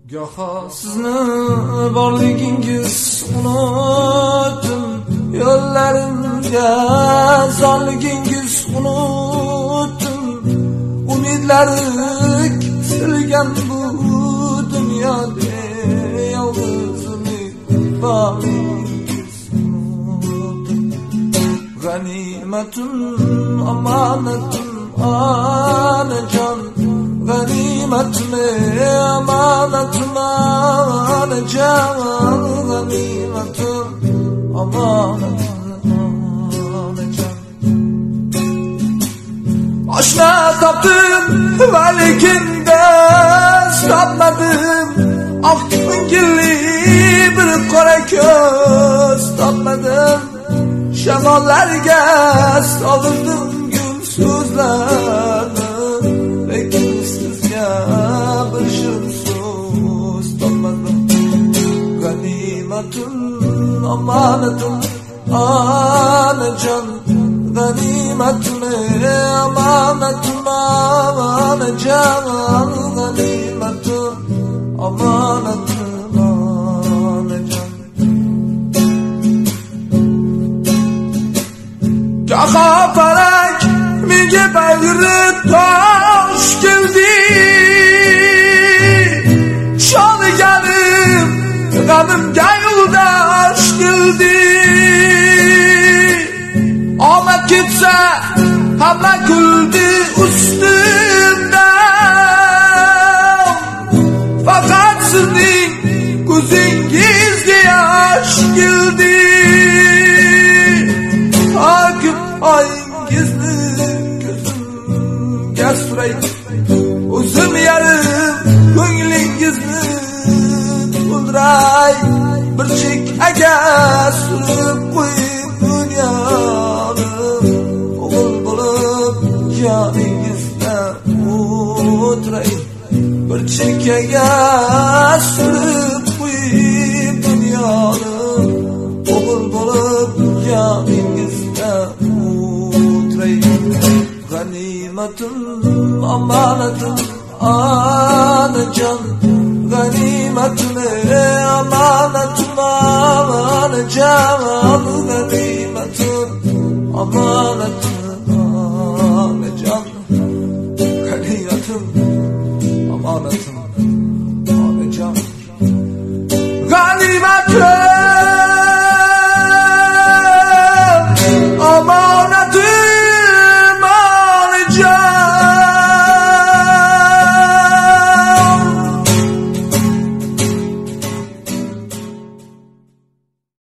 Goho sizni borligingiz unutdim, yo'llarimga zorligingiz unutdim, umidlari kesilgan bu dunyoda yolg'iz umid borligingiz unutdim. G'animatun omonatim onajon, g'animatmi omonatim onajon, g'animatim omonatim onajon. Oshna topdim va lekin do'st topmadim, oq ko'ngilli bir qora ko'z topmadim. Shamollarga soldim gul so'zlarni, lekin sizga bir shirin so'z topmadim. G'animatim omonatim onajon, g'animatmi omonatim onajon, g'animatim omonatim onajon. Goho falak menga bag'ri tosh keldi, sho'rganim g'amimga yo'ldosh keldi. Omad ketsa hamma kuldi ustimdan, faqat sizning ko'zingizga yosh keldi. Akib oyingizni ko'zimga suray, o'zim yarim ko'nglingizni to'ldiray. Bir chekkaga surib qo'yib dunyoni, o'g'il bo'lib yoningizda o'tiray. Bir chekkaga surib qo'yib dunyoni, o'g'il bo'lib yoningizda o'tiray. G'animatim omonatim onajon, g'animatmi omonatim onajon, g'animatim omonatim onajon, g'animatim omonatim onajon, g'animatim